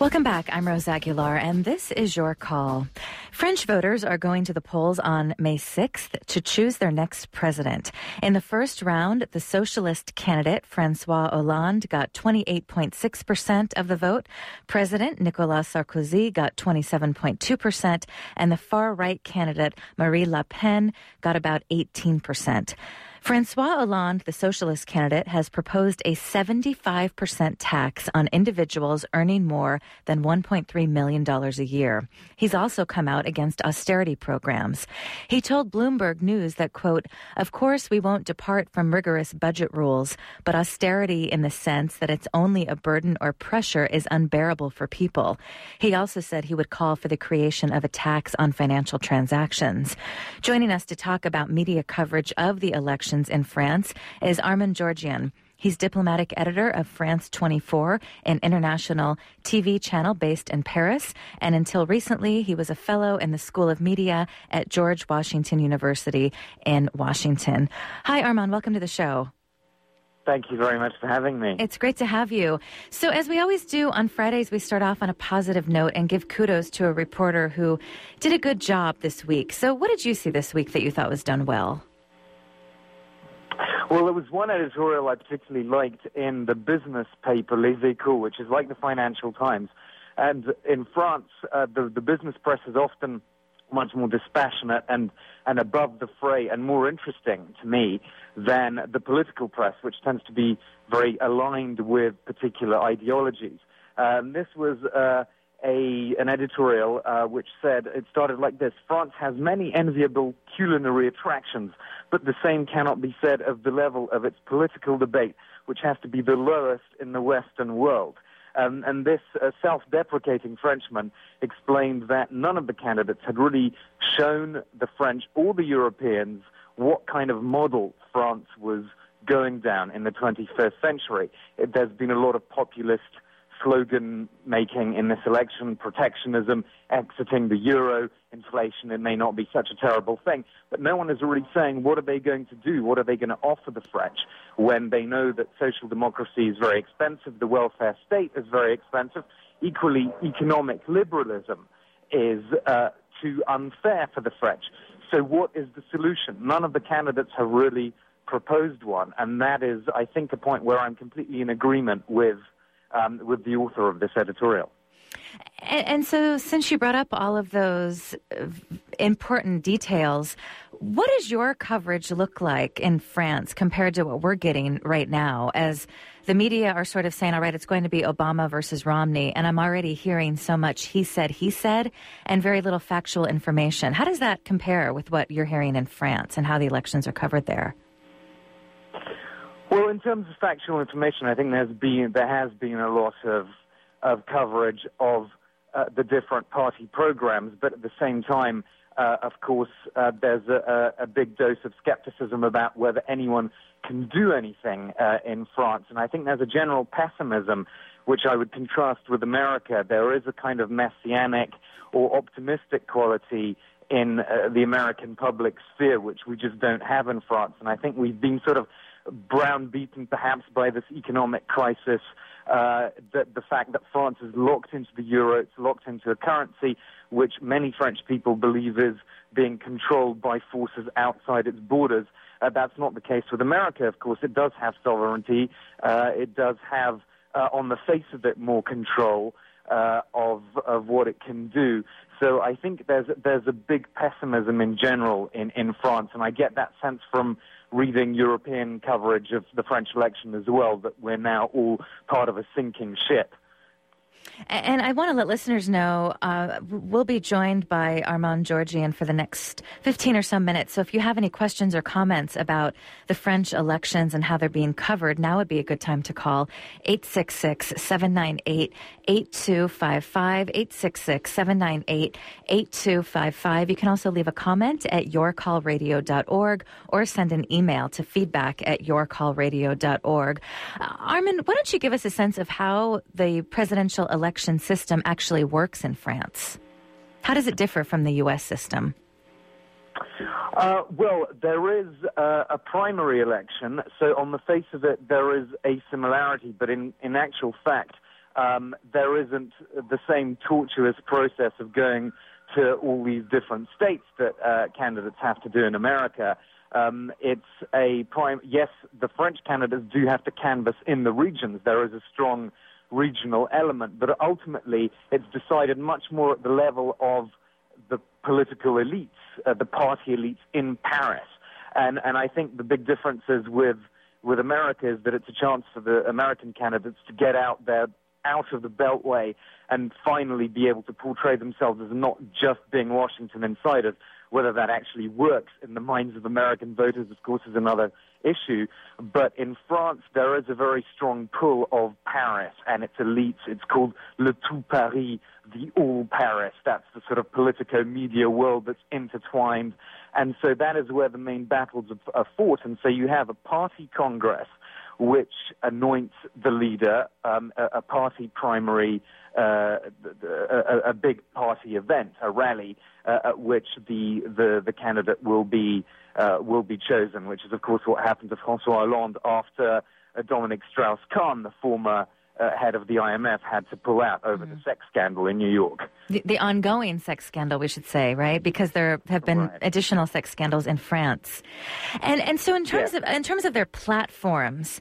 Welcome back. I'm Rose Aguilar, and this is Your Call. French voters are going to the polls on May 6th to choose their next president. In the first round, the socialist candidate, François Hollande, got 28.6% of the vote. President Nicolas Sarkozy got 27.2%, and the far-right candidate, Marine Le Pen, got about 18%. François Hollande, the socialist candidate, has proposed a 75% tax on individuals earning more than $1.3 million a year. He's also come out against austerity programs. He told Bloomberg News that, quote, "Of course, we won't depart from rigorous budget rules, but austerity in the sense that it's only a burden or pressure is unbearable for people." He also said he would call for the creation of a tax on financial transactions. Joining us to talk about media coverage of the elections in France is Armand Georgian. He's diplomatic editor of France 24, an international TV channel based in Paris. And until recently, he was a fellow in the School of Media at George Washington University in Washington. Hi, Armand. Welcome to the show. Thank you very much for having me. It's great to have you. So as we always do on Fridays, we start off on a positive note and give kudos to a reporter who did a good job this week. So what did you see this week that you thought was done well? Well, there was one editorial I particularly liked in the business paper Les Echos, which is like the Financial Times. And in France, the business press is often much more dispassionate and above the fray and more interesting to me than the political press, which tends to be very aligned with particular ideologies. This was an editorial which said, it started like this: France has many enviable culinary attractions, but the same cannot be said of the level of its political debate, which has to be the lowest in the Western world. And this self-deprecating Frenchman explained that none of the candidates had really shown the French or the Europeans what kind of model France was going down in the 21st century. There's been a lot of populist slogan making in this election: protectionism, exiting the euro, inflation. It may not be such a terrible thing, but no one is really saying what are they going to do, what are they going to offer the French when they know that social democracy is very expensive, the welfare state is very expensive. Equally, economic liberalism is too unfair for the French. So what is the solution? None of the candidates have really proposed one, and that is, I think, a point where I'm completely in agreement with the author of this editorial. And so since you brought up all of those important details, what does your coverage look like in France compared to what we're getting right now, as the media are sort of saying, all right, it's going to be Obama versus Romney, and I'm already hearing so much he said, and very little factual information. How does that compare with what you're hearing in France and how the elections are covered there? Well, in terms of factual information, I think there has been a lot of coverage of the different party programs, but at the same time, of course, there's a big dose of skepticism about whether anyone can do anything in France. And I think there's a general pessimism, which I would contrast with America. There is a kind of messianic or optimistic quality in the American public sphere, which we just don't have in France. And I think we've been sort of browbeaten perhaps by this economic crisis, the fact that France is locked into the euro, it's locked into a currency which many French people believe is being controlled by forces outside its borders. That's not the case with America, of course. It does have sovereignty. It does have, on the face of it, more control of what it can do. So I think there's a big pessimism in general in France, and I get that sense from reading European coverage of the French election as well, that we're now all part of a sinking ship. And I want to let listeners know we'll be joined by Armand Georgian for the next 15 or so minutes. So if you have any questions or comments about the French elections and how they're being covered, now would be a good time to call 866-798-8255, 866-798-8255. You can also leave a comment at yourcallradio.org or send an email to feedback@yourcallradio.org. Armand, why don't you give us a sense of how the presidential election system actually works in France? How does it differ from the U.S. system? Well, there is a primary election, so on the face of it, there is a similarity, but in actual fact, there isn't the same tortuous process of going to all these different states that candidates have to do in America. Yes, the French candidates do have to canvass in the regions. There is a strong regional element, but ultimately it's decided much more at the level of the political elites, the party elites in Paris. And I think the big difference is with America is that it's a chance for the American candidates to get out there, out of the Beltway, and finally be able to portray themselves as not just being Washington insiders. Whether that actually works in the minds of American voters, of course, is another issue. But in France, there is a very strong pull of Paris and its elites. It's called Le Tout Paris, the All Paris. That's the sort of politico-media world that's intertwined. And so that is where the main battles are fought. And so you have a party congress which anoints the leader, a party primary, a big party event, a rally, at which the candidate will be chosen, which is of course what happened to François Hollande after Dominique Strauss-Kahn, the former head of the IMF, had to pull out over the sex scandal in New York. The ongoing sex scandal, we should say, right? Because there have been additional sex scandals in France, and so in terms of their platforms,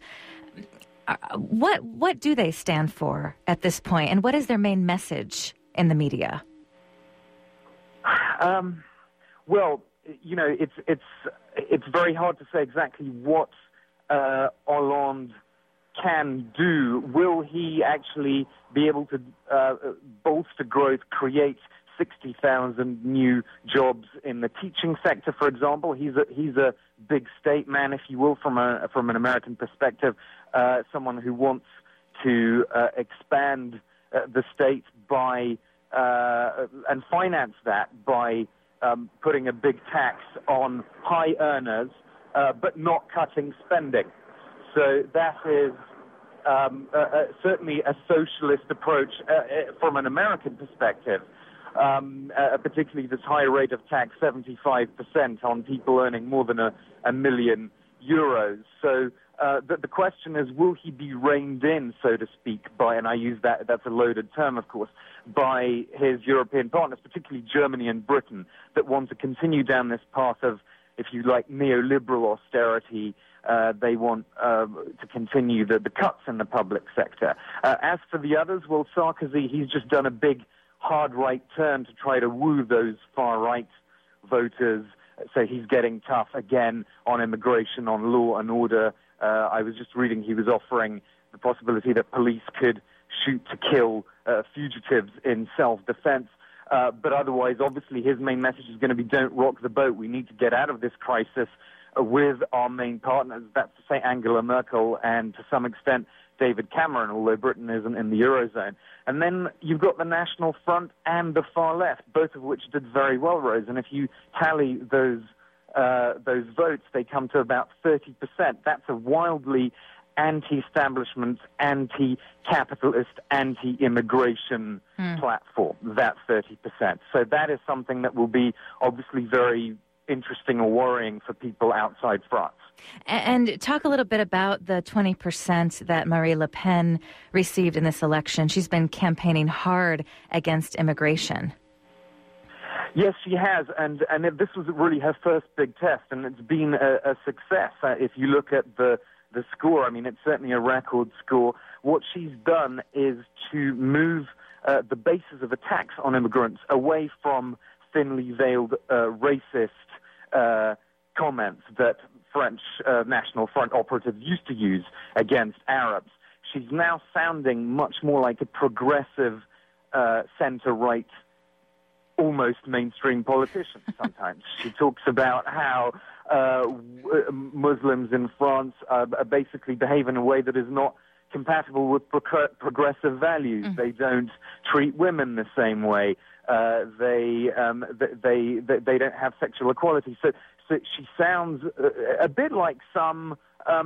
what do they stand for at this point, and what is their main message in the media? Well, you know, it's very hard to say exactly what Hollande can do. Will he actually be able to bolster growth, create 60,000 new jobs in the teaching sector, for example? He's a big state man, if you will, from an American perspective, someone who wants to expand the state by and finance that by putting a big tax on high earners, but not cutting spending. So that is certainly a socialist approach from an American perspective, particularly this high rate of tax, 75% on people earning more than a million euros. So the question is, will he be reined in, so to speak, by, and I use that's a loaded term, of course, by his European partners, particularly Germany and Britain, that want to continue down this path of, if you like, neoliberal austerity. They want to continue the cuts in the public sector. As for the others, well, Sarkozy, he's just done a big hard right turn to try to woo those far right voters. So he's getting tough again on immigration, on law and order. I was just reading he was offering the possibility that police could shoot to kill fugitives in self-defense. But otherwise, obviously, his main message is going to be don't rock the boat. We need to get out of this crisis with our main partners. That's to say Angela Merkel and, to some extent, David Cameron, although Britain isn't in the Eurozone. And then you've got the National Front and the far left, both of which did very well, Rose. And if you tally those votes, they come to about 30%. That's a wildly anti-establishment, anti-capitalist, anti-immigration platform. That's 30%. So that is something that will be obviously very interesting or worrying for people outside France. And talk a little bit about the 20% that Marine Le Pen received in this election. She's been campaigning hard against immigration. Yes, she has, and this was really her first big test, and it's been a success. If you look at the score, I mean, it's certainly a record score. What she's done is to move the basis of attacks on immigrants away from thinly veiled racist comments that French National Front operatives used to use against Arabs. She's now sounding much more like a progressive center-right, almost mainstream politician sometimes. She talks about how Muslims in France basically behave in a way that is not compatible with progressive values. They don't treat women the same way. They don't have sexual equality. So she sounds a bit like some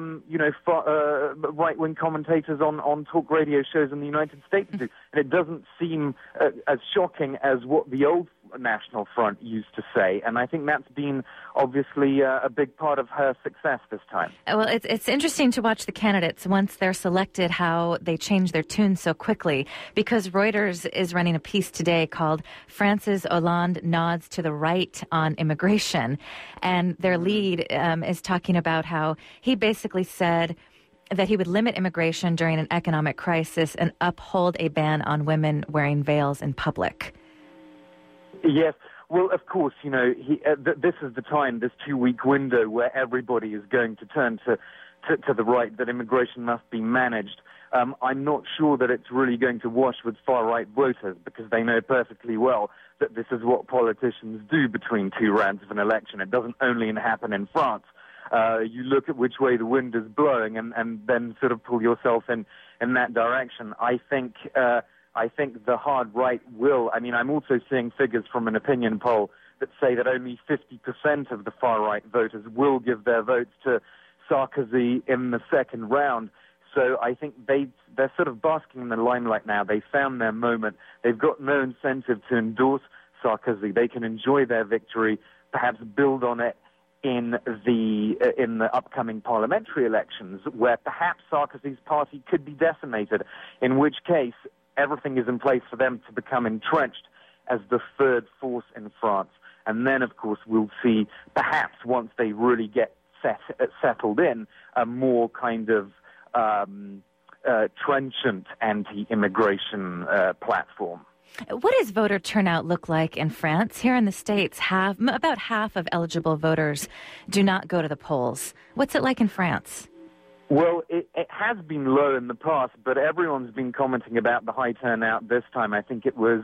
right-wing commentators on talk radio shows in the United States do. And it doesn't seem as shocking as what the old National Front used to say. And I think that's been obviously a big part of her success this time. Well, it's interesting to watch the candidates once they're selected, how they change their tune so quickly, because Reuters is running a piece today called France's Hollande Nods to the Right on Immigration. And their lead is talking about how he basically said that he would limit immigration during an economic crisis and uphold a ban on women wearing veils in public. Yes. Well, of course, this is the time, this 2-week window where everybody is going to turn to the right, that immigration must be managed. I'm not sure that it's really going to wash with far-right voters, because they know perfectly well that this is what politicians do between two rounds of an election. It doesn't only happen in France. You look at which way the wind is blowing and then sort of pull yourself in that direction. I think the hard right will. I mean, I'm also seeing figures from an opinion poll that say that only 50% of the far right voters will give their votes to Sarkozy in the second round. So I think they're sort of basking in the limelight now. They found their moment. They've got no incentive to endorse Sarkozy. They can enjoy their victory, perhaps build on it in the upcoming parliamentary elections, where perhaps Sarkozy's party could be decimated, in which case everything is in place for them to become entrenched as the third force in France. And then, of course, we'll see, perhaps once they really get settled in, a more kind of trenchant anti-immigration platform. What does voter turnout look like in France? Here in the States, about half of eligible voters do not go to the polls. What's it like in France? Well, it has been low in the past, but everyone's been commenting about the high turnout this time. I think it was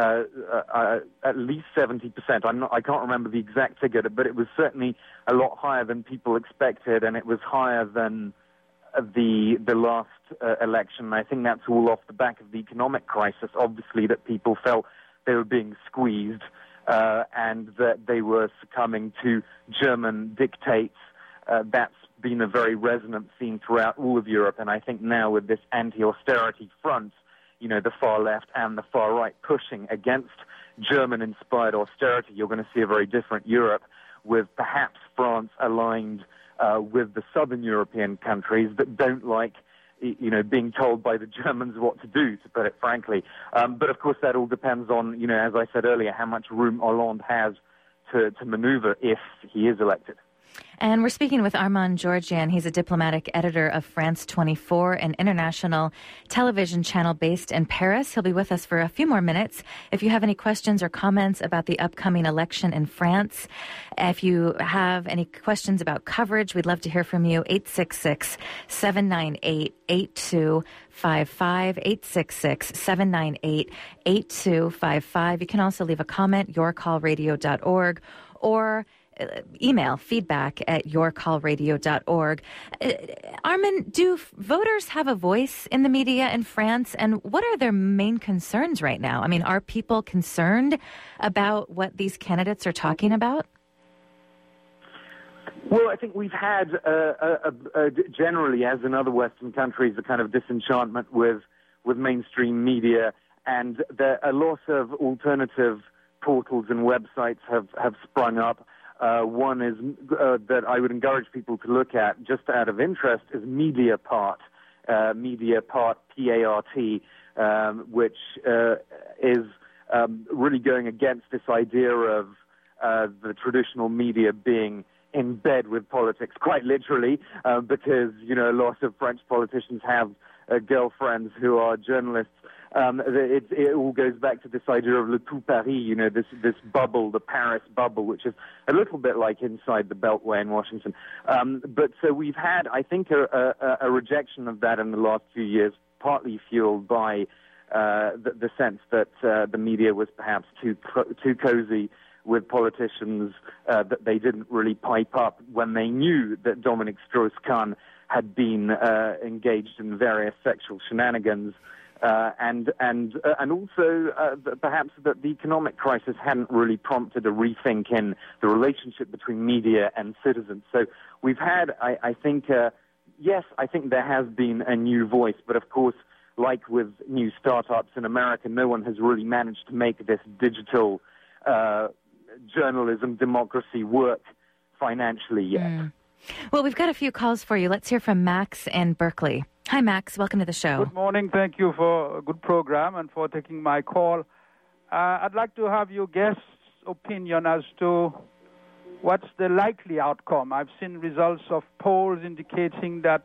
at least 70%. I can't remember the exact figure, but it was certainly a lot higher than people expected, and it was higher than the last election. I think that's all off the back of the economic crisis, obviously, that people felt they were being squeezed and that they were succumbing to German dictates. That's been a very resonant theme throughout all of Europe, and I think now with this anti-austerity front, the far left and the far right pushing against German-inspired austerity, you're going to see a very different Europe, with perhaps France aligned with the southern European countries that don't like, being told by the Germans what to do, to put it frankly. But of course, that all depends on, as I said earlier, how much room Hollande has to maneuver if he is elected. And we're speaking with Armand Georgian. He's a diplomatic editor of France 24, an international television channel based in Paris. He'll be with us for a few more minutes. If you have any questions or comments about the upcoming election in France, if you have any questions about coverage, we'd love to hear from you. 866-798-8255, 866-798-8255. You can also leave a comment, yourcallradio.org, or email feedback@yourcallradio.org. Armin, do voters have a voice in the media in France, and what are their main concerns right now? I mean, are people concerned about what these candidates are talking about? Well, I think we've had, generally, as in other Western countries, a kind of disenchantment with mainstream media, and a lot of alternative portals and websites have sprung up. One is that I would encourage people to look at, just out of interest, is Mediapart, P-A-R-T, which is really going against this idea of the traditional media being in bed with politics, quite literally, because, a lot of French politicians have girlfriends who are journalists. It all goes back to this idea of le tout Paris, this bubble, the Paris bubble, which is a little bit like inside the Beltway in Washington. But so we've had, I think, a rejection of that in the last few years, partly fueled by the sense that the media was perhaps too cozy with politicians, that they didn't really pipe up when they knew that Dominique Strauss-Kahn had been engaged in various sexual shenanigans. And also perhaps that the economic crisis hadn't really prompted a rethink in the relationship between media and citizens. So we've had, I think there has been a new voice, but of course, like with new startups in America, no one has really managed to make this digital journalism, democracy work financially yet. Well, we've got a few calls for you. Let's hear from Max in Berkeley. Hi, Max. Welcome to the show. Good morning. Thank you for a good program and for taking my call. I'd like to have your guest's opinion as to what's the likely outcome. I've seen results of polls indicating that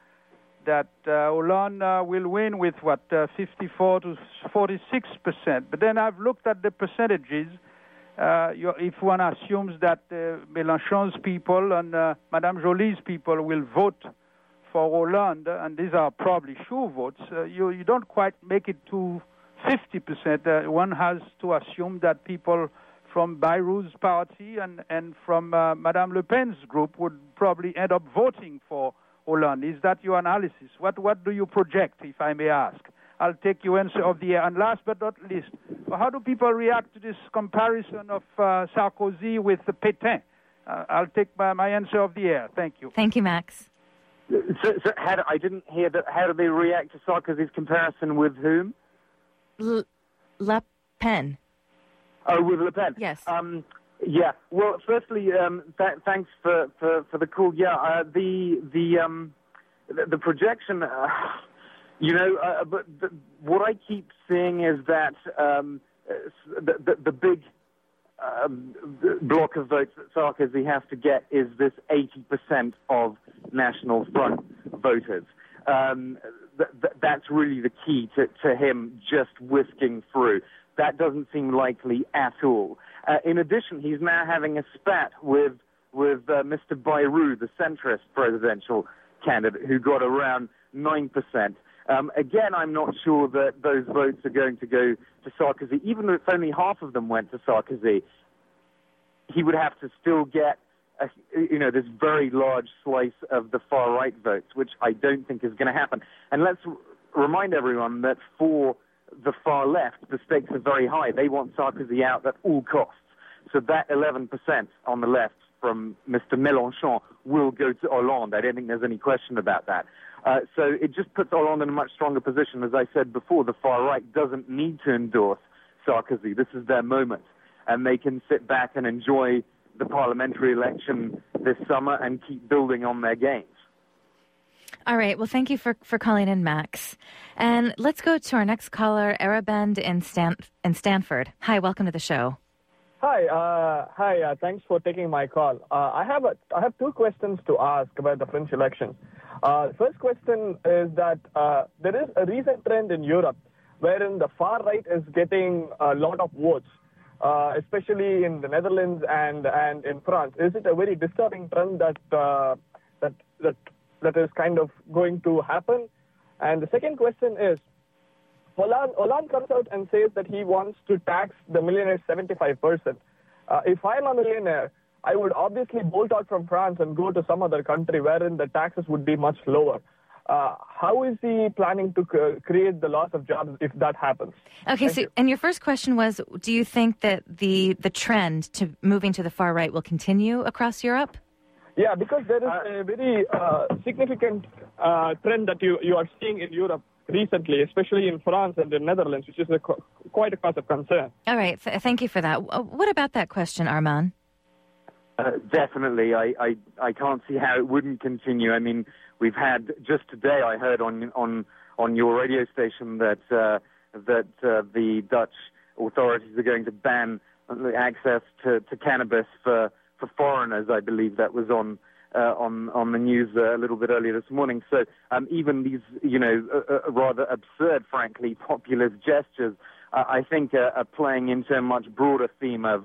Hollande will win with 54 to 46%. But then I've looked at the percentages. If one assumes that Mélenchon's people and Madame Joly's people will vote for Hollande, and these are probably sure votes, you don't quite make it to 50%. One has to assume that people from Bayrou's party and from Madame Le Pen's group would probably end up voting for Hollande. Is that your analysis? What do you project, if I may ask? I'll take your answer of the air. And last but not least, how do people react to this comparison of Sarkozy with Pétain? I'll take my answer of the air. Thank you. Thank you, Max. So I didn't hear that. How do they react to Sarkozy's comparison with whom? Le Pen. Oh, with Le Pen. Yes. Yeah. Well, firstly, thanks for the call. Yeah. The projection. But what I keep seeing is that the big block of votes that Sarkozy has to get is this 80% of National Front voters. That's really the key to him just whisking through. That doesn't seem likely at all. In addition, he's now having a spat with Mr. Bayrou, the centrist presidential candidate, who got around 9%. Again, I'm not sure that those votes are going to go to Sarkozy. Even if only half of them went to Sarkozy, he would have to still get this very large slice of the far-right votes, which I don't think is going to happen. And let's remind everyone that for the far left, the stakes are very high. They want Sarkozy out at all costs. So that 11% on the left from Mr. Mélenchon will go to Hollande. I don't think there's any question about that. So it just puts Hollande in a much stronger position. As I said before, the far right doesn't need to endorse Sarkozy. This is their moment. And they can sit back and enjoy the parliamentary election this summer and keep building on their gains. All right. Well, thank you for calling in, Max. And let's go to our next caller, Arabend in Stanford. Hi, welcome to the show. Hi. Thanks for taking my call. I have two questions to ask about the French elections. First question is that there is a recent trend in Europe wherein the far right is getting a lot of votes, especially in the Netherlands and in France. Is it a very disturbing trend that is kind of going to happen? And the second question is, Hollande comes out and says that he wants to tax the millionaires 75%. If I'm a millionaire, I would obviously bolt out from France and go to some other country wherein the taxes would be much lower. How is he planning to create the loss of jobs if that happens? Okay, and your first question was, do you think that the trend to moving to the far right will continue across Europe? Yeah, because there is a very significant trend that you are seeing in Europe recently, especially in France and the Netherlands, which is quite a cause of concern. All right, thank you for that. What about that question, Arman? Definitely. I can't see how it wouldn't continue. I mean, we've had, just today I heard on your radio station that the Dutch authorities are going to ban access to cannabis for foreigners. I believe that was on the news a little bit earlier this morning. So even these, rather absurd, frankly, populist gestures, I think are playing into a much broader theme of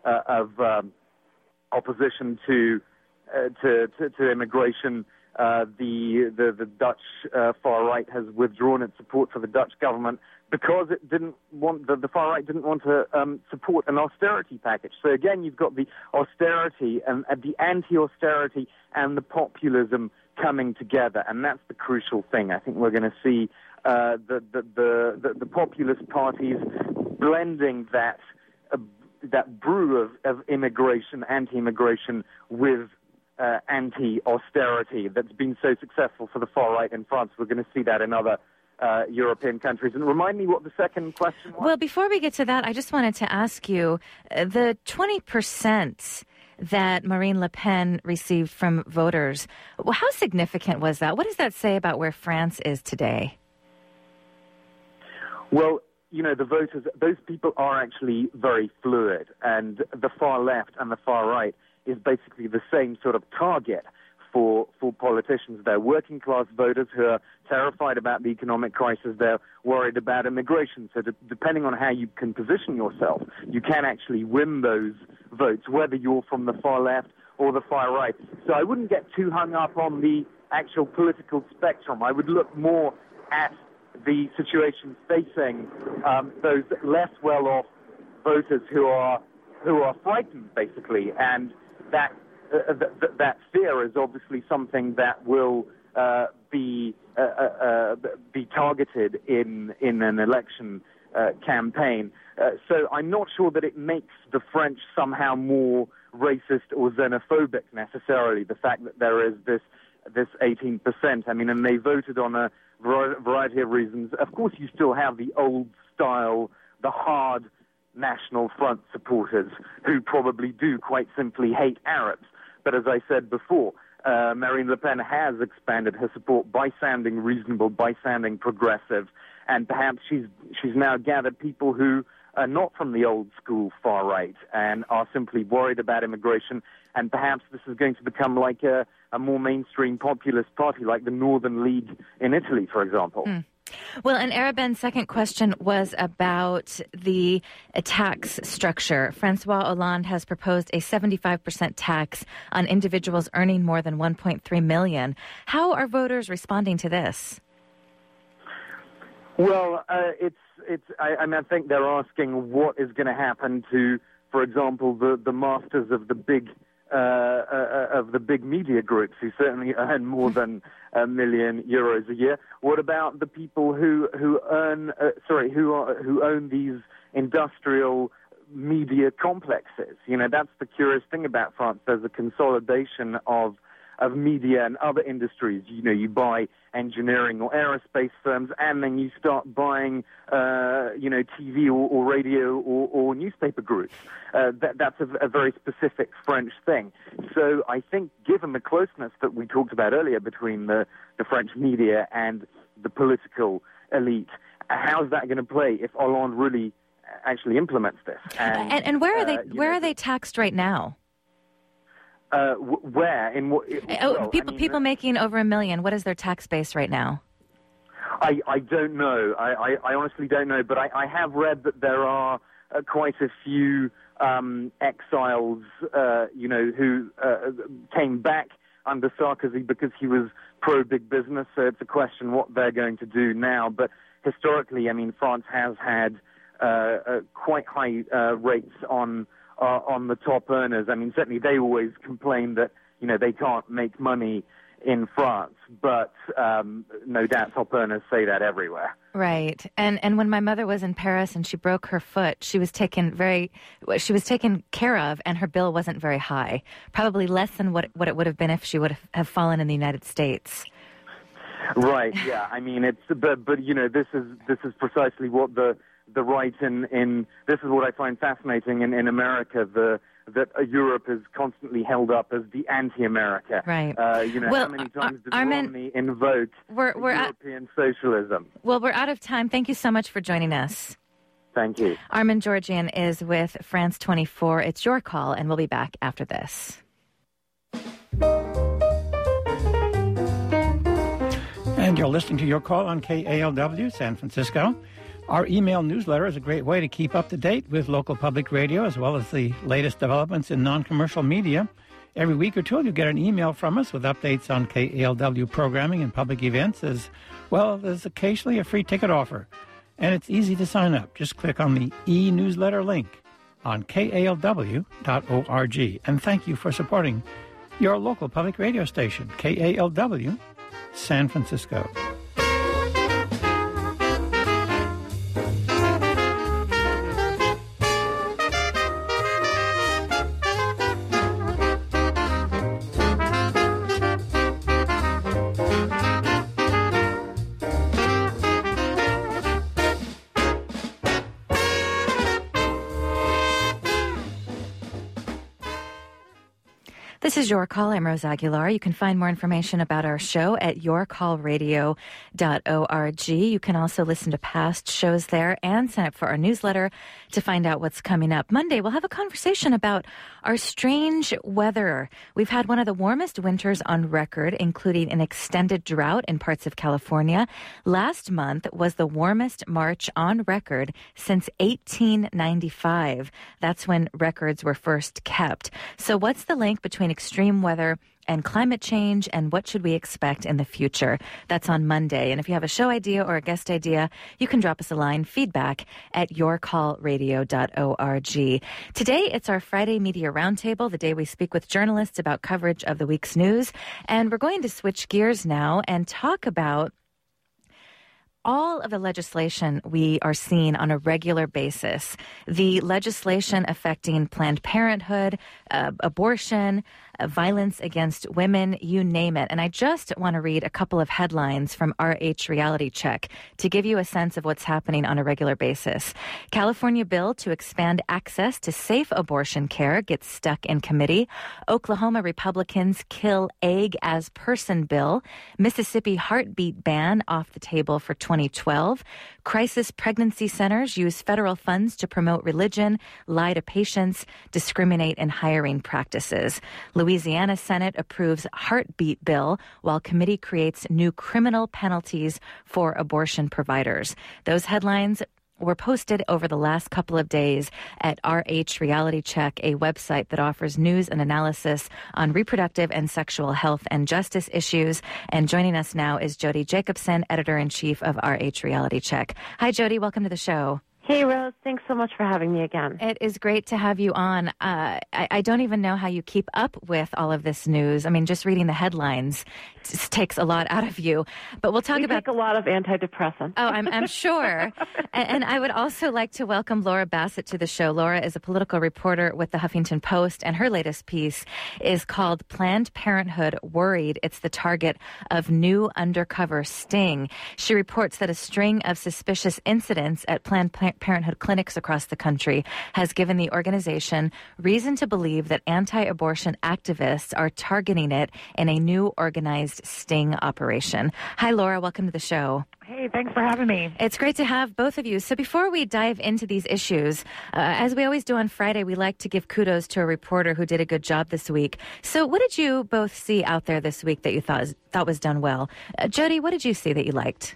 opposition to immigration. The Dutch far right has withdrawn its support for the Dutch government because it didn't want the far right didn't want to support an austerity package. So again, you've got the austerity and the anti-austerity and the populism coming together, and that's the crucial thing. I think we're going to see the populist parties blending that brew of immigration, anti-immigration, with anti-austerity that's been so successful for the far right in France. We're going to see that in other European countries. And remind me what the second question was? Well, before we get to that, I just wanted to ask you, the 20% that Marine Le Pen received from voters, how significant was that? What does that say about where France is today? Well, the voters, those people are actually very fluid, and the far left and the far right is basically the same sort of target for politicians. They're working class voters who are terrified about the economic crisis. They're worried about immigration. So depending on how you can position yourself, you can actually win those votes, whether you're from the far left or the far right. So I wouldn't get too hung up on the actual political spectrum. I would look more at the situation facing those less well-off voters who are frightened, basically, and that fear is obviously something that will be targeted in an election campaign. So I'm not sure that it makes the French somehow more racist or xenophobic necessarily. The fact that there is this 18%. I mean, and they voted on a variety of reasons. Of course, you still have the old style, the hard National Front supporters who probably do quite simply hate Arabs. But as I said before, Marine Le Pen has expanded her support by sounding reasonable, by sounding progressive, and perhaps she's now gathered people who are not from the old school far right and are simply worried about immigration, and perhaps this is going to become like a more mainstream populist party like the Northern League in Italy, for example. Well, and Araben's second question was about the tax structure. Francois Hollande has proposed a 75% tax on individuals earning more than $1.3 million. How are voters responding to this? Well, I think they're asking what is going to happen to, for example, the masters of the big media groups who certainly earn more than €1 million a year. What about the people who own these industrial media complexes? That's the curious thing about France. There's a consolidation of media and other industries. You buy engineering or aerospace firms, and then you start buying, TV or radio or newspaper groups. That's a very specific French thing. So I think, given the closeness that we talked about earlier between the French media and the political elite, how's that going to play if Hollande really actually implements this? And where are they? Where are they taxed right now? Where? In what? People making over $1 million. What is their tax base right now? I don't know. I honestly don't know. But I have read that there are quite a few exiles, who came back under Sarkozy because he was pro-big business. So it's a question what they're going to do now. But historically, I mean, France has had quite high rates on the top earners. I mean, certainly they always complain that, they can't make money in France, but no doubt top earners say that everywhere. Right. And when my mother was in Paris and she broke her foot, she was taken care of, and her bill wasn't very high, probably less than what it would have been if she would have fallen in the United States. Right. Yeah. I mean, but this is precisely what the right in this is what I find fascinating in America, that Europe is constantly held up as the anti-America. Right. How many times did Romney invoke European socialism? Well, we're out of time. Thank you so much for joining us. Thank you. Armand Georgian is with France 24. It's your call, and we'll be back after this. And you're listening to Your Call on KALW San Francisco. Our email newsletter is a great way to keep up to date with local public radio, as well as the latest developments in non-commercial media. Every week or two, you get an email from us with updates on KALW programming and public events, as well as occasionally a free ticket offer. And it's easy to sign up. Just click on the e-newsletter link on kalw.org. And thank you for supporting your local public radio station, KALW San Francisco. This is Your Call. I'm Rose Aguilar. You can find more information about our show at yourcallradio.org. You can also listen to past shows there and sign up for our newsletter to find out what's coming up. Monday, we'll have a conversation about our strange weather. We've had one of the warmest winters on record, including an extended drought in parts of California. Last month was the warmest March on record since 1895. That's when records were first kept. So what's the link between extreme weather and climate change, and what should we expect in the future? That's on Monday. And if you have a show idea or a guest idea, you can drop us a line, feedback@yourcallradio.org. Today, it's our Friday Media Roundtable, the day we speak with journalists about coverage of the week's news. And we're going to switch gears now and talk about all of the legislation we are seeing on a regular basis. The legislation affecting Planned Parenthood, abortion, violence against women, you name it. And I just want to read a couple of headlines from RH Reality Check to give you a sense of what's happening on a regular basis. California bill to expand access to safe abortion care gets stuck in committee. Oklahoma Republicans kill egg as person bill. Mississippi heartbeat ban off the table for 2012. Crisis pregnancy centers use federal funds to promote religion, lie to patients, discriminate in hiring practices. Louisiana Senate approves heartbeat bill while committee creates new criminal penalties for abortion providers. Those headlines were posted over the last couple of days at RH Reality Check, a website that offers news and analysis on reproductive and sexual health and justice issues. And joining us now is Jody Jacobson, editor-in-chief of RH Reality Check. Hi, Jody. Welcome to the show. Hey, Rose. Thanks so much for having me again. It is great to have you on. I don't even know how you keep up with all of this news. I mean, just reading the headlines just takes a lot out of you. But we'll talk we about... take a lot of antidepressants. Oh, I'm sure. And I would also like to welcome Laura Bassett to the show. Laura is a political reporter with the Huffington Post, and her latest piece is called Planned Parenthood Worried It's the Target of New Undercover Sting. She reports that a string of suspicious incidents at Planned Parenthood clinics across the country has given the organization reason to believe that anti-abortion activists are targeting it in a new organized sting operation. Hi, Laura. Welcome to the show. Hey, thanks for having me. It's great to have both of you. So before we dive into these issues, as we always do on Friday, we like to give kudos to a reporter who did a good job this week. So what did you both see out there this week that you thought was done well? Jody, what did you see that you liked?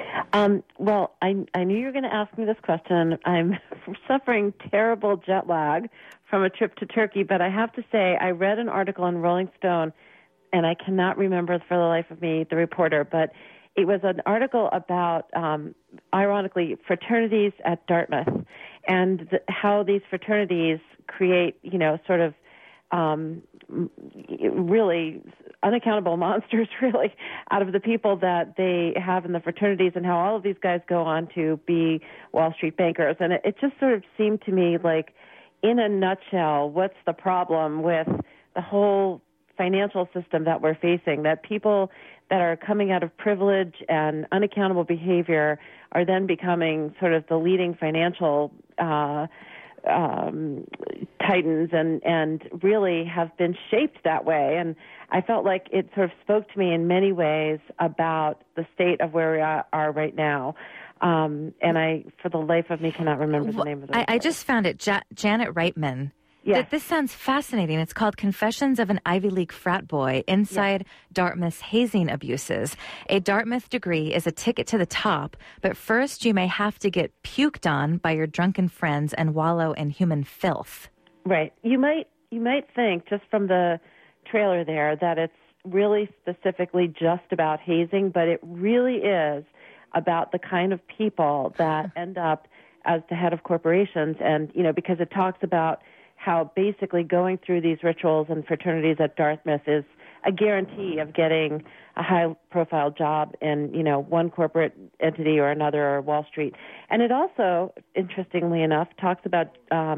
Well, I knew you were going to ask me this question. I'm suffering terrible jet lag from a trip to Turkey, but I have to say I read an article in Rolling Stone, and I cannot remember for the life of me the reporter, but it was an article about, ironically, fraternities at Dartmouth and how these fraternities create, sort of really unaccountable monsters, really, out of the people that they have in the fraternities, and how all of these guys go on to be Wall Street bankers. And it just sort of seemed to me like, in a nutshell, what's the problem with the whole financial system that we're facing, that people that are coming out of privilege and unaccountable behavior are then becoming sort of the leading financial titans and really have been shaped that way. And I felt like it sort of spoke to me in many ways about the state of where we are right now. And I, for the life of me, cannot remember the name of the I just found it, Janet Reitman. Yes. This sounds fascinating. It's called Confessions of an Ivy League Frat Boy Inside Dartmouth's Hazing Abuses. A Dartmouth degree is a ticket to the top, but first you may have to get puked on by your drunken friends and wallow in human filth. Right. You might think, just from the trailer there, that it's really specifically just about hazing, but it really is about the kind of people that end up as the head of corporations. And, because it talks about how basically going through these rituals and fraternities at Dartmouth is a guarantee of getting a high-profile job in, one corporate entity or another, or Wall Street. And it also, interestingly enough, talks about,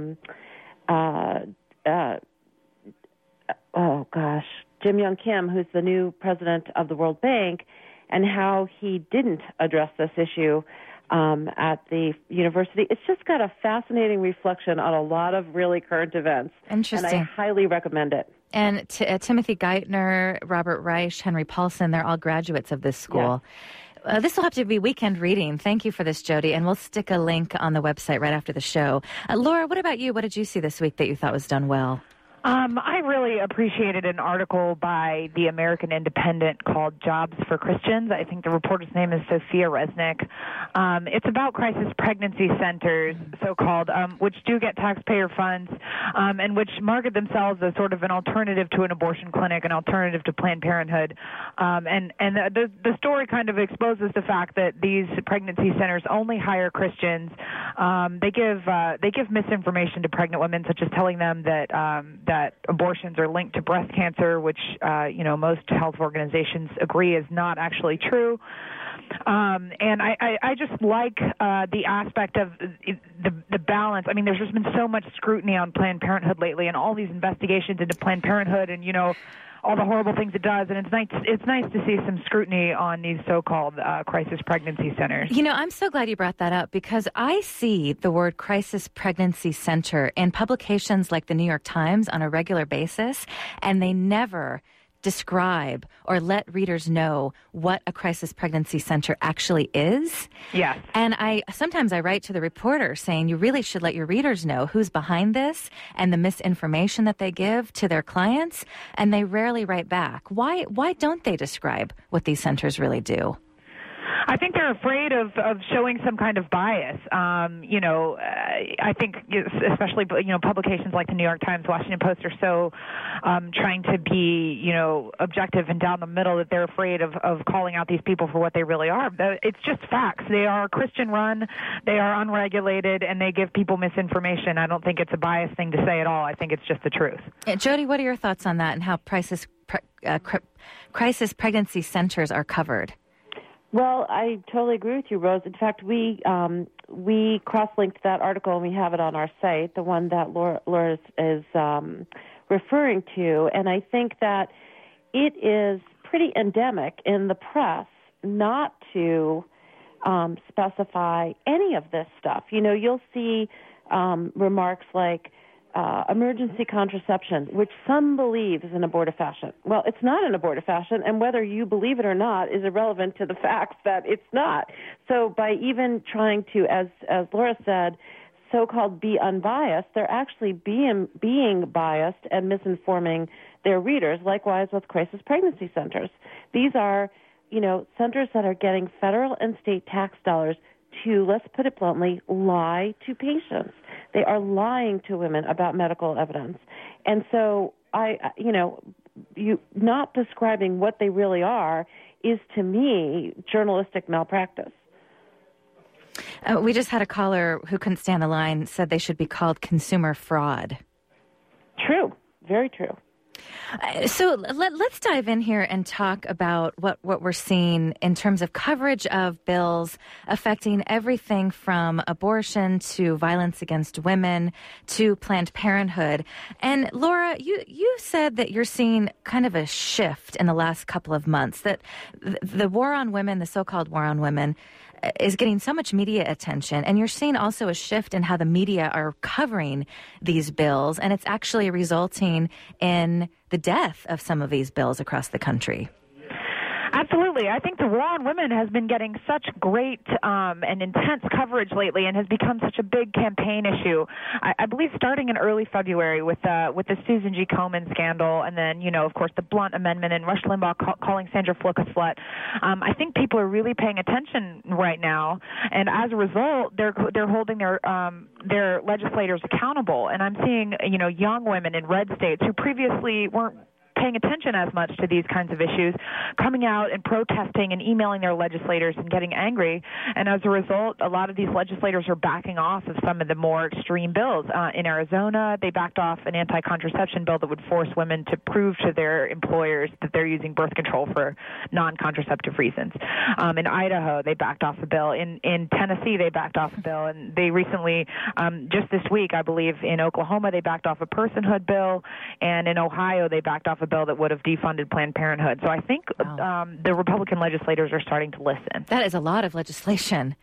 Jim Young Kim, who's the new president of the World Bank, and how he didn't address this issue at the university. It's just got a fascinating reflection on a lot of really current events. Interesting. And I highly recommend it. And Timothy Geithner, Robert Reich, Henry Paulson, they're all graduates of this school. Yeah. This will have to be weekend reading. Thank you for this, Jody. And we'll stick a link on the website right after the show. Laura, what about you? What did you see this week that you thought was done well? I really appreciated an article by the American Independent called Jobs for Christians. I think the reporter's name is Sophia Resnick. It's about crisis pregnancy centers, so-called, which do get taxpayer funds and which market themselves as sort of an alternative to an abortion clinic, an alternative to Planned Parenthood. And the story kind of exposes the fact that these pregnancy centers only hire Christians. They give misinformation to pregnant women, such as telling them that abortions are linked to breast cancer, which most health organizations agree is not actually true. And I just like the aspect of the balance. I mean, there's just been so much scrutiny on Planned Parenthood lately, and all these investigations into Planned Parenthood, and all the horrible things it does, and it's nice to see some scrutiny on these so-called crisis pregnancy centers. I'm so glad you brought that up, because I see the word crisis pregnancy center in publications like the New York Times on a regular basis, and they never describe or let readers know what a crisis pregnancy center actually is. Yes. And sometimes I write to the reporter saying, you really should let your readers know who's behind this and the misinformation that they give to their clients, and they rarely write back. Why don't they describe what these centers really do? I think they're afraid of showing some kind of bias. I think especially publications like the New York Times, Washington Post are so trying to be objective and down the middle that they're afraid of calling out these people for what they really are. It's just facts. They are Christian run, they are unregulated, and they give people misinformation. I don't think it's a biased thing to say at all. I think it's just the truth. Jody, what are your thoughts on that and how crisis pregnancy centers are covered? Well, I totally agree with you, Rose. In fact, we cross-linked that article, and we have it on our site, the one that Laura is referring to. And I think that it is pretty endemic in the press not to specify any of this stuff. You'll see remarks like, emergency contraception, which some believe is an abortifacient. Well, it's not an abortifacient, and whether you believe it or not is irrelevant to the facts that it's not. So by even trying to, as Laura said, so-called be unbiased, they're actually being biased and misinforming their readers, likewise with crisis pregnancy centers. These are, centers that are getting federal and state tax dollars to, let's put it bluntly, lie to patients. They are lying to women about medical evidence. And so you not describing what they really are is, to me, journalistic malpractice. We just had a caller who couldn't stand the line, said they should be called consumer fraud. True. Very true. So let's dive in here and talk about what we're seeing in terms of coverage of bills affecting everything from abortion to violence against women to Planned Parenthood. And Laura, you said that you're seeing kind of a shift in the last couple of months, that the war on women, the so-called war on women, is getting so much media attention, and you're seeing also a shift in how the media are covering these bills, and it's actually resulting in the death of some of these bills across the country. Absolutely. I think the war on women has been getting such great and intense coverage lately and has become such a big campaign issue. I believe starting in early February with the Susan G. Komen scandal, and then, of course, the Blunt Amendment and Rush Limbaugh calling Sandra Fluke a slut. I think people are really paying attention right now, and as a result, they're holding their legislators accountable. And I'm seeing, young women in red states who previously weren't paying attention as much to these kinds of issues, coming out and protesting and emailing their legislators and getting angry. And as a result, a lot of these legislators are backing off of some of the more extreme bills. In Arizona, they backed off an anti-contraception bill that would force women to prove to their employers that they're using birth control for non-contraceptive reasons. In Idaho, they backed off a bill. In Tennessee, they backed off a bill. And they recently, just this week, I believe, in Oklahoma, they backed off a personhood bill. And in Ohio, they backed off a bill that would have defunded Planned Parenthood. So I think the Republican legislators are starting to listen. That is a lot of legislation.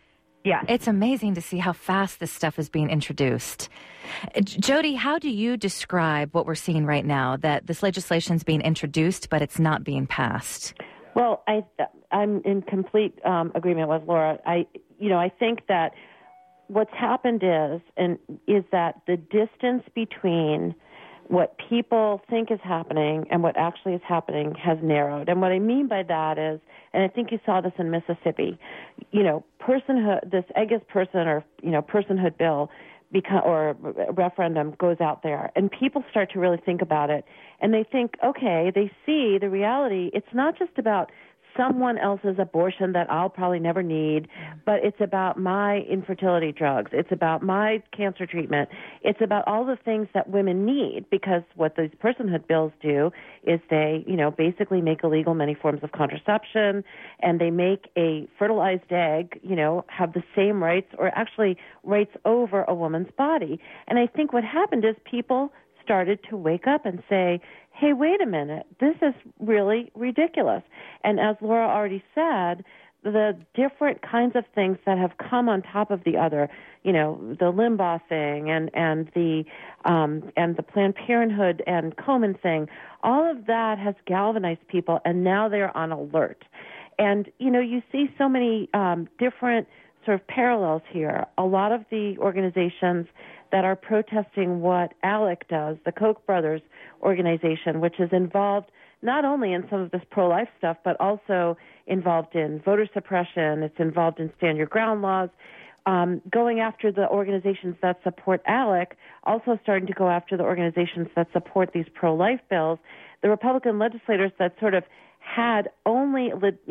Yes. It's amazing to see how fast this stuff is being introduced. Jody, how do you describe what we're seeing right now, that this legislation is being introduced, but it's not being passed? Well, I'm in complete agreement with Laura. I think that what's happened is that the distance between what people think is happening and what actually is happening has narrowed. And what I mean by that is, and I think you saw this in Mississippi, personhood, this Aegis person or, personhood bill or referendum goes out there, and people start to really think about it. And they think, okay, they see the reality. It's not just about someone else's abortion that I'll probably never need, but it's about my infertility drugs. It's about my cancer treatment. It's about all the things that women need, because what these personhood bills do is they, basically make illegal many forms of contraception, and they make a fertilized egg, have the same rights, or actually rights over a woman's body. And I think what happened is people started to wake up and say, hey, wait a minute, this is really ridiculous. And as Laura already said, the different kinds of things that have come on top of the other, the Limbaugh thing and the Planned Parenthood and Komen thing, all of that has galvanized people, and now they're on alert. And, you see so many different sort of parallels here. A lot of the organizations that are protesting what ALEC does, the Koch brothers organization, which is involved not only in some of this pro-life stuff, but also involved in voter suppression. It's involved in stand your ground laws, going after the organizations that support ALEC, also starting to go after the organizations that support these pro-life bills. The Republican legislators that sort of had only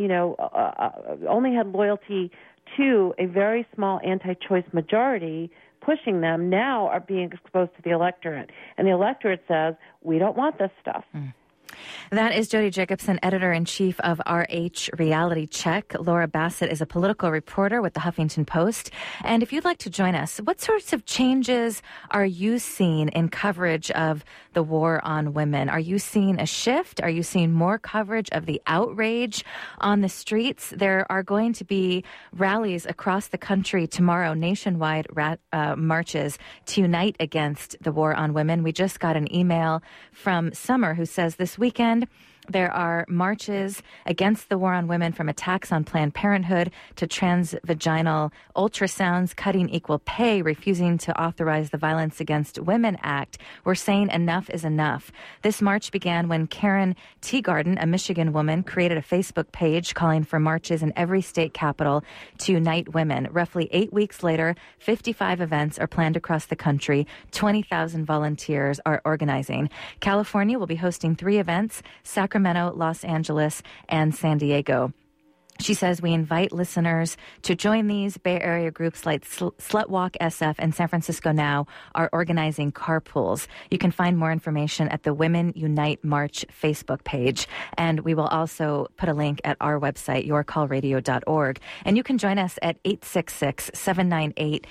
had loyalty to a very small anti-choice majority pushing them now are being exposed to the electorate. And the electorate says, we don't want this stuff. That is Jody Jacobson, editor-in-chief of RH Reality Check. Laura Bassett is a political reporter with the Huffington Post. And if you'd like to join us, what sorts of changes are you seeing in coverage of the war on women? Are you seeing a shift? Are you seeing more coverage of the outrage on the streets? There are going to be rallies across the country tomorrow, nationwide marches to unite against the war on women. We just got an email from Summer who says this weekend there are marches against the war on women, from attacks on Planned Parenthood to transvaginal ultrasounds, cutting equal pay, refusing to authorize the Violence Against Women Act. We're saying enough is enough. This march began when Karen Teagarden, a Michigan woman, created a Facebook page calling for marches in every state capital to unite women. Roughly 8 weeks later, 55 events are planned across the country. 20,000 volunteers are organizing. California will be hosting 3 events: Sacramento, Los Angeles, and San Diego. She says we invite listeners to join these. Bay Area groups like Slutwalk SF and San Francisco Now are organizing carpools. You can find more information at the Women Unite March Facebook page. And we will also put a link at our website, yourcallradio.org. And you can join us at 866-798-8255,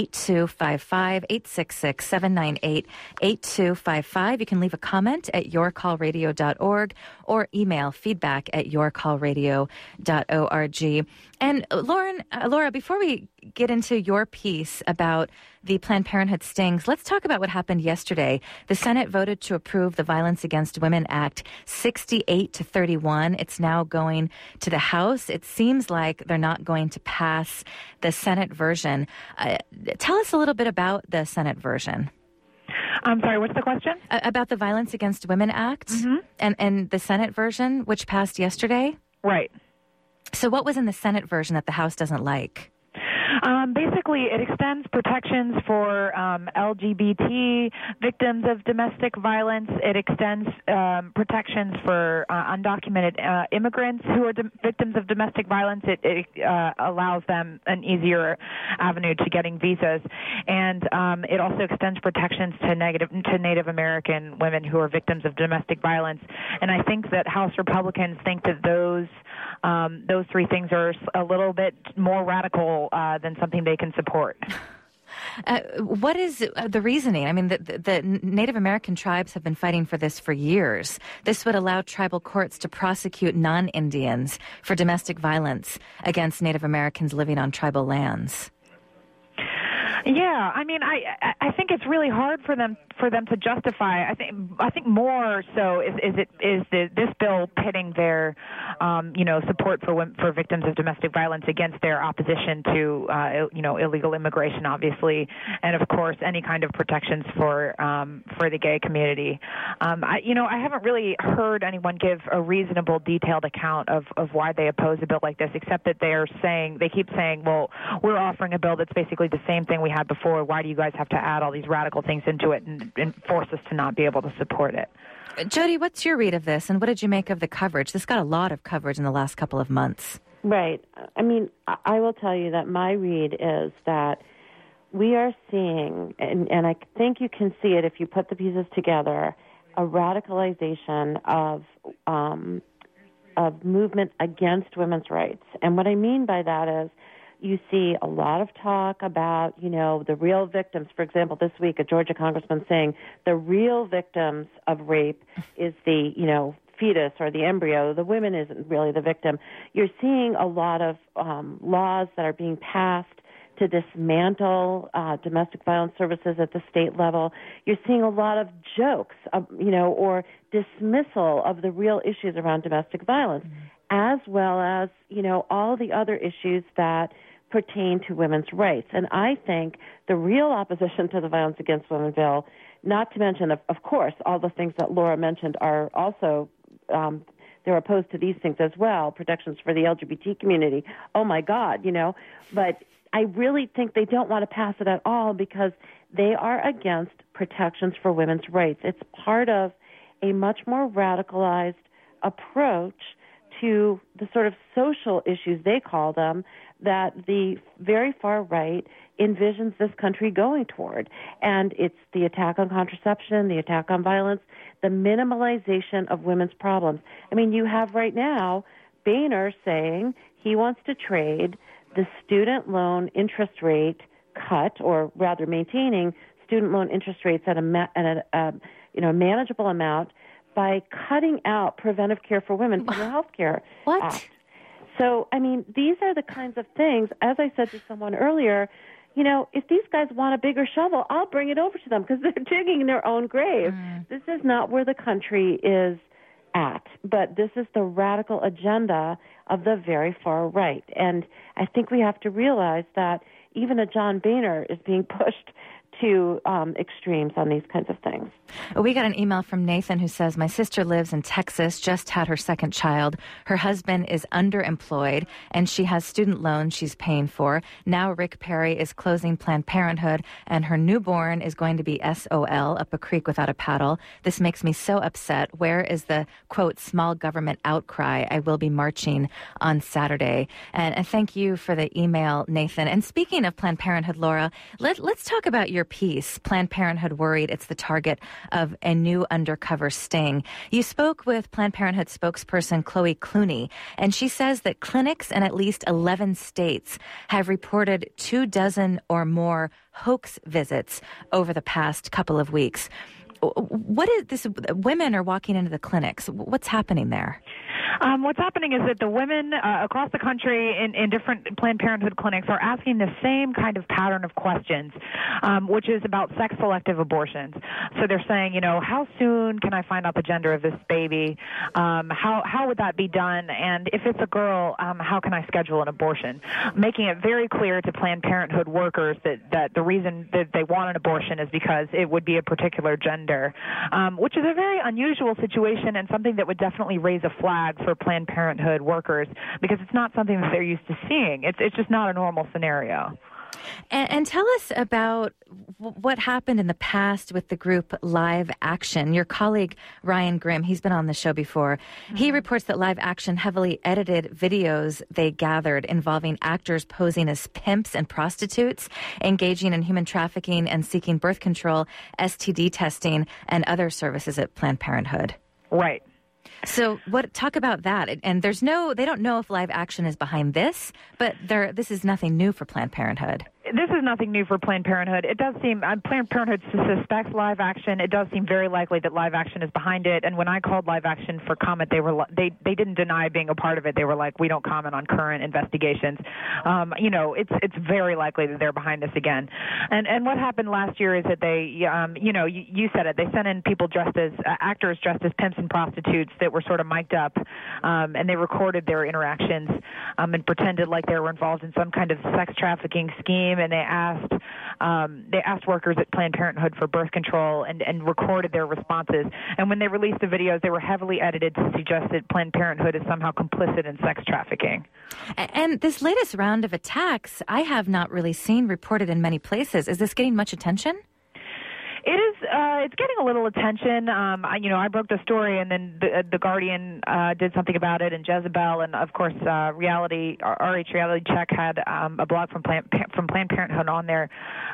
866-798-8255. You can leave a comment at yourcallradio.org or email feedback at yourcallradio.org. And Laura, before we get into your piece about the Planned Parenthood stings, let's talk about what happened yesterday. The Senate voted to approve the Violence Against Women Act 68-31. It's now going to the House. It seems like they're not going to pass the Senate version. Tell us a little bit about the Senate version. I'm sorry, what's the question? About the Violence Against Women Act and the Senate version, which passed yesterday? Right. So what was in the Senate version that the House doesn't like? Basically, it extends protections for LGBT victims of domestic violence. It extends protections for undocumented immigrants who are victims of domestic violence. It allows them an easier avenue to getting visas. And it also extends protections to Native American women who are victims of domestic violence. And I think that House Republicans think that those 3 things are a little bit more radical than something they can support. What is the reasoning? I mean, the Native American tribes have been fighting for this for years. This would allow tribal courts to prosecute non-Indians for domestic violence against Native Americans living on tribal lands. Yeah, I mean, I think it's really hard for them to justify. I think more so is this bill pitting their support for victims of domestic violence against their opposition to illegal immigration, obviously, and of course any kind of protections for the gay community. I haven't really heard anyone give a reasonable, detailed account of why they oppose a bill like this, except that they keep saying, well, we're offering a bill that's basically the same thing we had before. Why do you guys have to add all these radical things into it and force us to not be able to support it? Jody, what's your read of this, and what did you make of the coverage? This got a lot of coverage in the last couple of months. Right. I mean, I will tell you that my read is that we are seeing, and I think you can see it if you put the pieces together, a radicalization of movement against women's rights. And what I mean by that is you see a lot of talk about, the real victims. For example, this week, a Georgia congressman saying the real victims of rape is the, fetus or the embryo. The woman isn't really the victim. You're seeing a lot of laws that are being passed to dismantle domestic violence services at the state level. You're seeing a lot of jokes, or dismissal of the real issues around domestic violence, as well as, all the other issues that pertain to women's rights. And I think the real opposition to the Violence Against Women bill, not to mention, of course, all the things that Laura mentioned are also they're opposed to these things as well, protections for the LGBT community. Oh, my God, But I really think they don't want to pass it at all because they are against protections for women's rights. It's part of a much more radicalized approach to the sort of social issues, they call them, that the very far right envisions this country going toward. And it's the attack on contraception, the attack on violence, the minimalization of women's problems. I mean, you have right now Boehner saying he wants to trade the student loan interest rate cut, or rather maintaining student loan interest rates at a manageable amount, by cutting out preventive care for women from the Health Care Act. So, I mean, these are the kinds of things, as I said to someone earlier, if these guys want a bigger shovel, I'll bring it over to them because they're digging their own grave. This is not where the country is at, but this is the radical agenda of the very far right. And I think we have to realize that even a John Boehner is being pushed to extremes on these kinds of things. We got an email from Nathan who says, my sister lives in Texas, just had her second child. Her husband is underemployed, and she has student loans she's paying for. Now Rick Perry is closing Planned Parenthood, and her newborn is going to be SOL, up a creek without a paddle. This makes me so upset. Where is the, quote, small government outcry? I will be marching on Saturday. And thank you for the email, Nathan. And speaking of Planned Parenthood, Laura, let's talk about your piece, Planned Parenthood worried it's the target of a new undercover sting. You spoke with Planned Parenthood spokesperson Chloe Clooney, and she says that clinics in at least 11 states have reported 24 or more hoax visits over the past couple of weeks. What is this? Women are walking into the clinics. What's happening there? What's happening is that the women across the country in different Planned Parenthood clinics are asking the same kind of pattern of questions, which is about sex-selective abortions. So they're saying, how soon can I find out the gender of this baby? How would that be done? And if it's a girl, how can I schedule an abortion? Making it very clear to Planned Parenthood workers that the reason that they want an abortion is because it would be a particular gender, which is a very unusual situation and something that would definitely raise a flag for Planned Parenthood workers because it's not something that they're used to seeing. It's just not a normal scenario. And tell us about what happened in the past with the group Live Action. Your colleague, Ryan Grimm, he's been on the show before. Mm-hmm. He reports that Live Action heavily edited videos they gathered involving actors posing as pimps and prostitutes, engaging in human trafficking and seeking birth control, STD testing, and other services at Planned Parenthood. Right. So talk about that. And they don't know if Live Action is behind this, but this is nothing new for Planned Parenthood. This is nothing new for Planned Parenthood. It does seem Planned Parenthood suspects Live Action. It does seem very likely that Live Action is behind it. And when I called Live Action for comment, they didn't deny being a part of it. They were like, we don't comment on current investigations. It's very likely that they're behind this again. And what happened last year is that they, you said it. They sent in people dressed as actors dressed as pimps and prostitutes that were sort of mic'd up, and they recorded their interactions and pretended like they were involved in some kind of sex trafficking scheme, and they asked workers at Planned Parenthood for birth control and recorded their responses. And when they released the videos, they were heavily edited to suggest that Planned Parenthood is somehow complicit in sex trafficking. And this latest round of attacks, I have not really seen reported in many places. Is this getting much attention? It is. It's getting a little attention. I broke the story, and then the Guardian did something about it, and Jezebel, and of course, RH Reality Check had a blog from Planned Parenthood on there.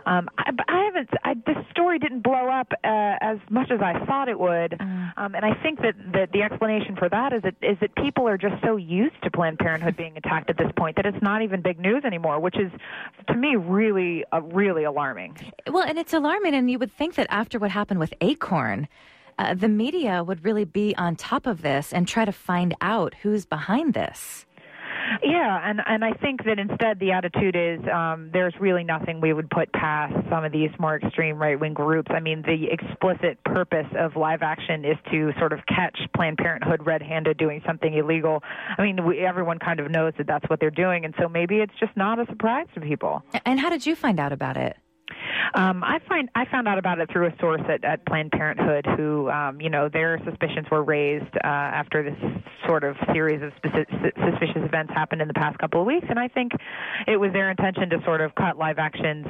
This story didn't blow up as much as I thought it would, and I think that the explanation for that is that people are just so used to Planned Parenthood being attacked at this point that it's not even big news anymore, which is, to me, really alarming. Well, and it's alarming, and you would think that after what happened with Acorn, the media would really be on top of this and try to find out who's behind this. Yeah, and I think that instead the attitude is there's really nothing we would put past some of these more extreme right-wing groups. I mean, the explicit purpose of Live Action is to sort of catch Planned Parenthood red-handed doing something illegal. I mean, everyone kind of knows that that's what they're doing, and so maybe it's just not a surprise to people. And how did you find out about it? I found out about it through a source at Planned Parenthood who, their suspicions were raised after this sort of series of suspicious events happened in the past couple of weeks, and I think it was their intention to sort of cut Live Action's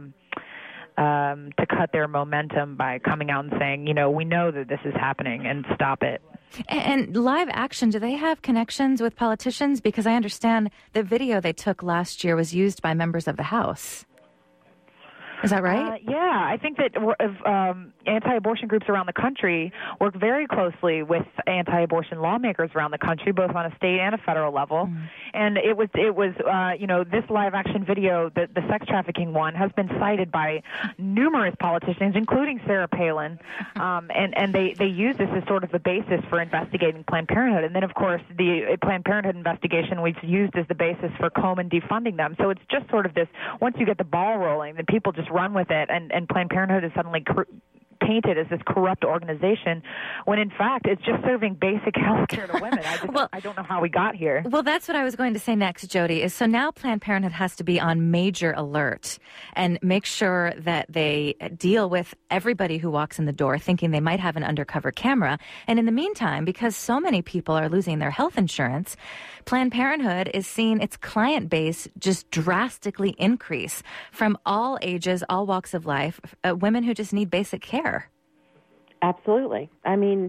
to cut their momentum by coming out and saying, we know that this is happening and stop it. And Live Action, do they have connections with politicians? Because I understand the video they took last year was used by members of the House. Is that right? Yeah, I think that anti-abortion groups around the country work very closely with anti-abortion lawmakers around the country, both on a state and a federal level. And it was this Live Action video, the sex trafficking one, has been cited by numerous politicians, including Sarah Palin, and they use this as sort of the basis for investigating Planned Parenthood. And then, of course, the Planned Parenthood investigation was used as the basis for Komen defunding them. So it's just sort of this, once you get the ball rolling, then people just run with it, and Planned Parenthood is suddenly painted as this corrupt organization, when in fact it's just serving basic health care to women. I don't know how we got here. Well, that's what I was going to say next, Jody, is so now Planned Parenthood has to be on major alert and make sure that they deal with everybody who walks in the door thinking they might have an undercover camera. And in the meantime, because so many people are losing their health insurance, Planned Parenthood is seeing its client base just drastically increase from all ages, all walks of life, women who just need basic care. Absolutely. I mean,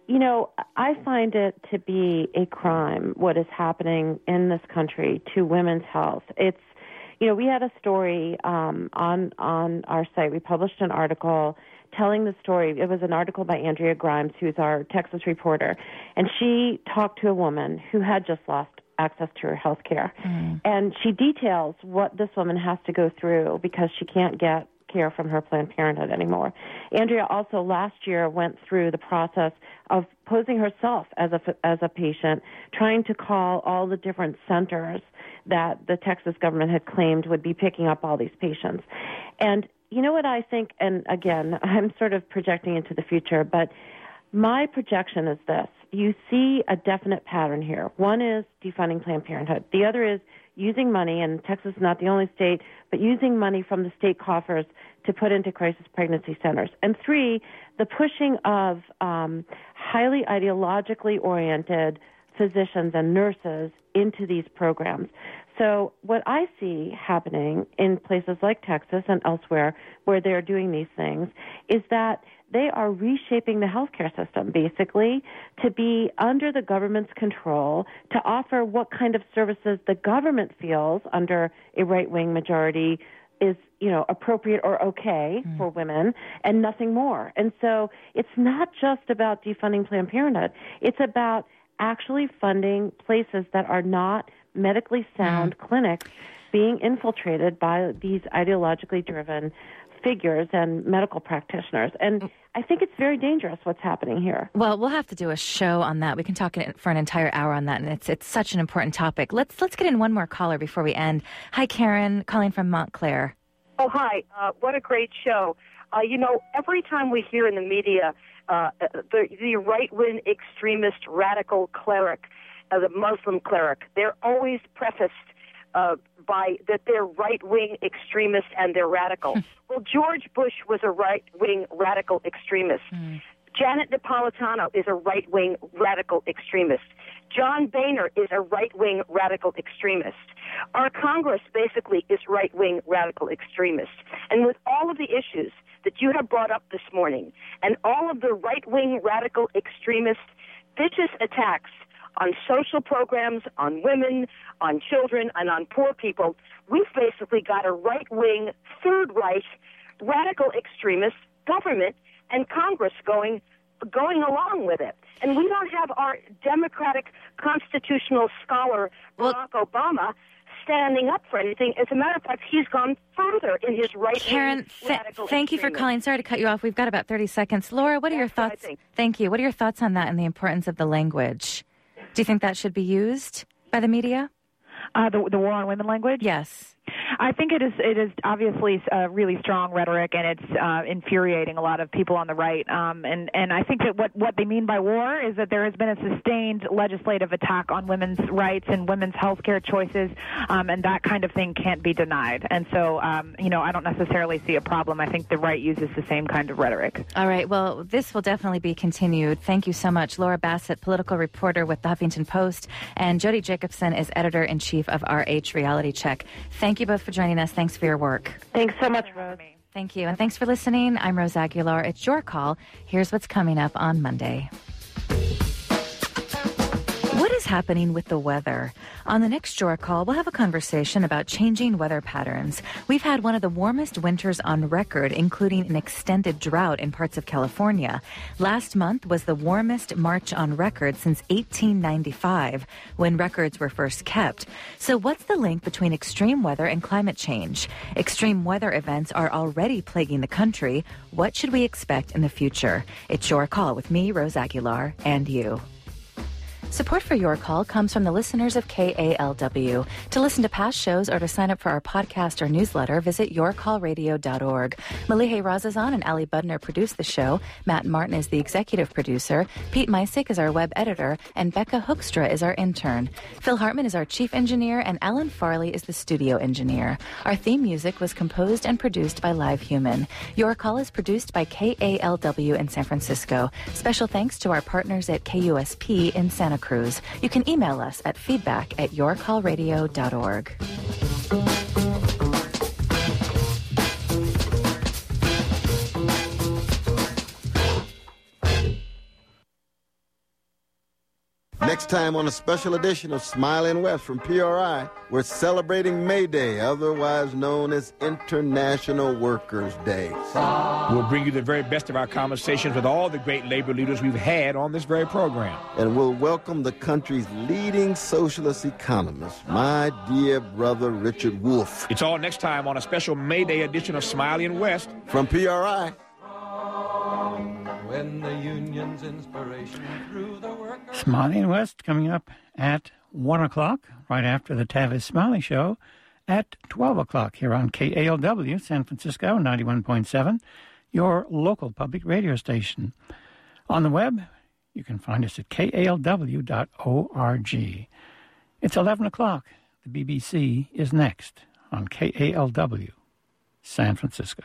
I find it to be a crime what is happening in this country to women's health. It's, we had a story on our site. We published an article telling the story. It was an article by Andrea Grimes, who's our Texas reporter, and she talked to a woman who had just lost access to her health care. And she details what this woman has to go through because she can't get care from her Planned Parenthood anymore. Andrea also last year went through the process of posing herself as a patient, trying to call all the different centers that the Texas government had claimed would be picking up all these patients. And you know what I think, and again, I'm sort of projecting into the future, but my projection is this. You see a definite pattern here. One is defunding Planned Parenthood. The other is using money, and Texas is not the only state, but using money from the state coffers to put into crisis pregnancy centers. And three, the pushing of highly ideologically oriented physicians and nurses into these programs. So what I see happening in places like Texas and elsewhere where they're doing these things is that they are reshaping the healthcare system, basically, to be under the government's control, to offer what kind of services the government feels under a right-wing majority is, appropriate or okay for women, and nothing more. And so it's not just about defunding Planned Parenthood. It's about actually funding places that are not medically sound clinics being infiltrated by these ideologically driven figures and medical practitioners. And I think it's very dangerous what's happening here. Well, we'll have to do a show on that. We can talk for an entire hour on that, and it's such an important topic. Let's get in one more caller before we end. Hi, Karen, calling from Montclair. Oh, hi. What a great show. Every time we hear in the media the right-wing extremist radical cleric, the Muslim cleric, they're always prefaced by that they're right-wing extremists and they're radical. Well, George Bush was a right-wing radical extremist. Janet Napolitano is a right-wing radical extremist. John Boehner is a right-wing radical extremist. Our Congress basically is right-wing radical extremists. And with all of the issues that you have brought up this morning and all of the right-wing radical extremist vicious attacks on social programs, on women, on children, and on poor people, we've basically got a right-wing, Third Reich, radical extremist government and Congress going along with it. And we don't have our democratic constitutional scholar, Barack Obama, standing up for anything. As a matter of fact, he's gone further in his right-wing Karen, thank you for calling. Sorry to cut you off. We've got about 30 seconds. Laura, what are your thoughts? Thank you. What are your thoughts on that and the importance of the language? Do you think that should be used by the media? The war on women language? Yes. I think it is obviously really strong rhetoric, and it's infuriating a lot of people on the right. And I think that what they mean by war is that there has been a sustained legislative attack on women's rights and women's health care choices, and that kind of thing can't be denied. And so, I don't necessarily see a problem. I think the right uses the same kind of rhetoric. All right. Well, this will definitely be continued. Thank you so much. Laura Bassett, political reporter with the Huffington Post, and Jody Jacobson is editor-in-chief of RH Reality Check. Thank you both for joining us. Thanks for your work. Thanks so much, Rose. Thank you. And thanks for listening. I'm Rose Aguilar. It's your call. Here's what's coming up on Monday. What is happening with the weather? On the next Your Call, we'll have a conversation about changing weather patterns. We've had one of the warmest winters on record, including an extended drought in parts of California. Last month was the warmest March on record since 1895, when records were first kept. So what's the link between extreme weather and climate change? Extreme weather events are already plaguing the country. What should we expect in the future? It's Your Call with me, Rose Aguilar, and you. Support for Your Call comes from the listeners of KALW. To listen to past shows or to sign up for our podcast or newsletter, visit yourcallradio.org. Malihe Razazan and Ali Budner produce the show. Matt Martin is the executive producer. Pete Meisick is our web editor. And Becca Hoekstra is our intern. Phil Hartman is our chief engineer. And Alan Farley is the studio engineer. Our theme music was composed and produced by Live Human. Your Call is produced by KALW in San Francisco. Special thanks to our partners at KUSP in Santa Cruz. You can email us at feedback@yourcallradio.org. Next time on a special edition of Smiling West from PRI, we're celebrating May Day, otherwise known as International Workers' Day. We'll bring you the very best of our conversations with all the great labor leaders we've had on this very program. And we'll welcome the country's leading socialist economist, my dear brother Richard Wolff. It's all next time on a special May Day edition of Smiling West from PRI. When the union's inspiration through the work. Smiling West coming up at 1 o'clock, right after the Tavis Smiley Show at 12 o'clock here on KALW, San Francisco, 91.7, your local public radio station. On the web, you can find us at kalw.org. It's 11 o'clock. The BBC is next on KALW, San Francisco.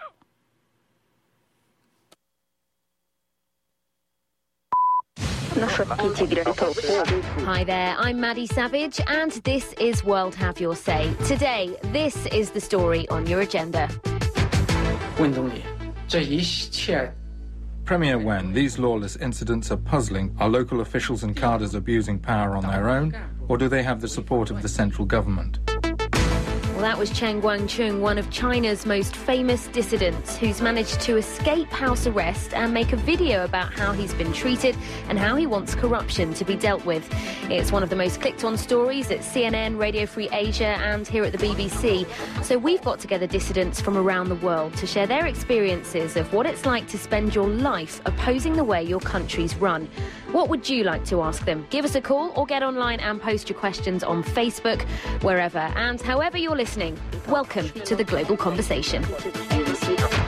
Hi there, I'm Maddie Savage, and this is World Have Your Say. Today, this is the story on your agenda. Premier Wen, these lawless incidents are puzzling. Are local officials in cadres abusing power on their own, or do they have the support of the central government? That was Chen Guangcheng, one of China's most famous dissidents, who's managed to escape house arrest and make a video about how he's been treated and how he wants corruption to be dealt with. It's one of the most clicked-on stories at CNN, Radio Free Asia and here at the BBC. So we've got together dissidents from around the world to share their experiences of what it's like to spend your life opposing the way your country's run. What would you like to ask them? Give us a call or get online and post your questions on Facebook, wherever and however you're listening. Welcome to the Global Conversation.